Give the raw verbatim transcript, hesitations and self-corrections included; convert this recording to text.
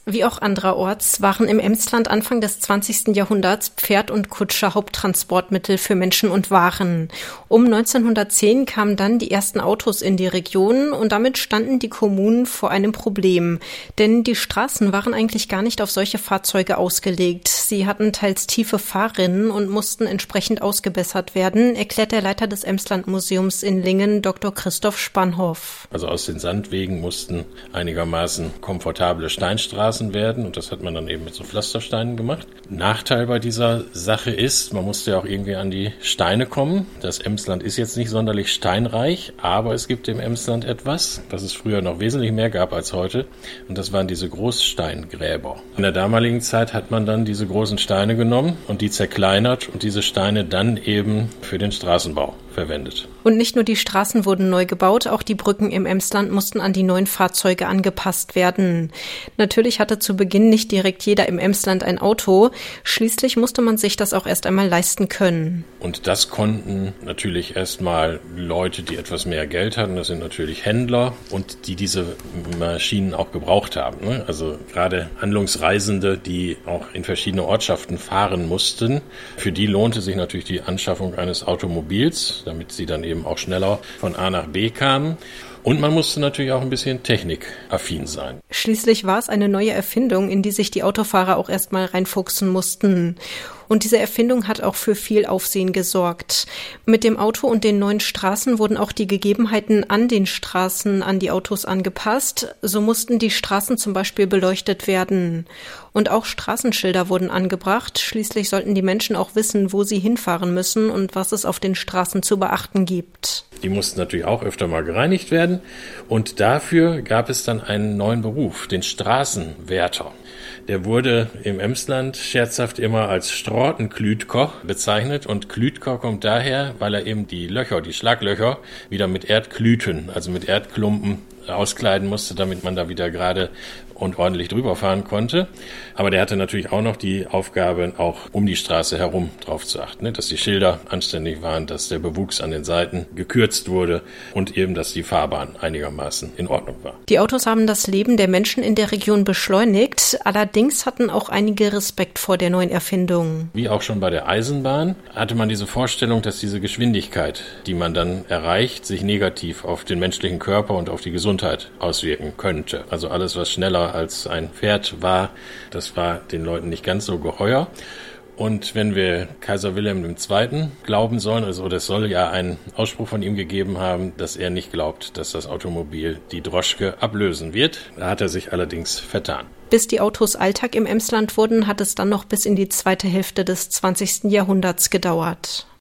Wie auch anderorts waren im Emsland Anfang des zwanzigsten Jahrhunderts Pferd und Kutsche Haupttransportmittel für Menschen und Waren. Um neunzehnhundertzehn kamen dann die ersten Autos in die Region und damit standen die Kommunen vor einem Problem. Denn die Straßen waren eigentlich gar nicht auf solche Fahrzeuge ausgelegt. Sie hatten teils tiefe Fahrrinnen und mussten entsprechend ausgebessert werden, erklärt der Leiter des Emsland-Museums in Lingen, Doktor Christoph Spannhoff. Also aus den Sandwegen mussten einigermaßen komfortable Steinstraßen werden und das hat man dann eben mit so Pflastersteinen gemacht. Nachteil bei dieser Sache ist, man musste ja auch irgendwie an die Steine kommen. Das Emsland ist jetzt nicht sonderlich steinreich, aber es gibt im Emsland etwas, was es früher noch wesentlich mehr gab als heute und das waren diese Großsteingräber. In der damaligen Zeit hat man dann diese großen Steine genommen und die zerkleinert und diese Steine dann eben für den Straßenbau verwendet. Und nicht nur die Straßen wurden neu gebaut, auch die Brücken im Emsland mussten an die neuen Fahrzeuge angepasst werden. Natürlich hatte zu Beginn nicht direkt jeder im Emsland ein Auto. Schließlich musste man sich das auch erst einmal leisten können. Und das konnten natürlich erstmal Leute, die etwas mehr Geld hatten. Das sind natürlich Händler und die diese Maschinen auch gebraucht haben. Ne? Also gerade Handlungsreisende, die auch in verschiedene Ortschaften fahren mussten. Für die lohnte sich natürlich die Anschaffung eines Automobils, damit sie dann eben auch schneller von A nach B kamen. Und man musste natürlich auch ein bisschen technikaffin sein. Schließlich war es eine neue Erfindung, in die sich die Autofahrer auch erstmal reinfuchsen mussten. Und diese Erfindung hat auch für viel Aufsehen gesorgt. Mit dem Auto und den neuen Straßen wurden auch die Gegebenheiten an den Straßen an die Autos angepasst. So mussten die Straßen zum Beispiel beleuchtet werden. Und auch Straßenschilder wurden angebracht. Schließlich sollten die Menschen auch wissen, wo sie hinfahren müssen und was es auf den Straßen zu beachten gibt. Die mussten natürlich auch öfter mal gereinigt werden. Und dafür gab es dann einen neuen Beruf, den Straßenwärter. Der wurde im Emsland scherzhaft immer als Straßenklütker bezeichnet und Klütker kommt daher, weil er eben die Löcher, die Schlaglöcher wieder mit Erdklüten, also mit Erdklumpen auskleiden musste, damit man da wieder gerade und ordentlich drüber fahren konnte. Aber der hatte natürlich auch noch die Aufgabe, auch um die Straße herum drauf zu achten, dass die Schilder anständig waren, dass der Bewuchs an den Seiten gekürzt wurde und eben, dass die Fahrbahn einigermaßen in Ordnung war. Die Autos haben das Leben der Menschen in der Region beschleunigt. Allerdings hatten auch einige Respekt vor der neuen Erfindung. Wie auch schon bei der Eisenbahn hatte man diese Vorstellung, dass diese Geschwindigkeit, die man dann erreicht, sich negativ auf den menschlichen Körper und auf die Gesundheit auswirken könnte. Also alles, was schneller als ein Pferd war, das war den Leuten nicht ganz so geheuer. Und wenn wir Kaiser Wilhelm der Zweite glauben sollen, also das soll ja einen Ausspruch von ihm gegeben haben, dass er nicht glaubt, dass das Automobil die Droschke ablösen wird. Da hat er sich allerdings vertan. Bis die Autos Alltag im Emsland wurden, hat es dann noch bis in die zweite Hälfte des zwanzigsten Jahrhunderts gedauert.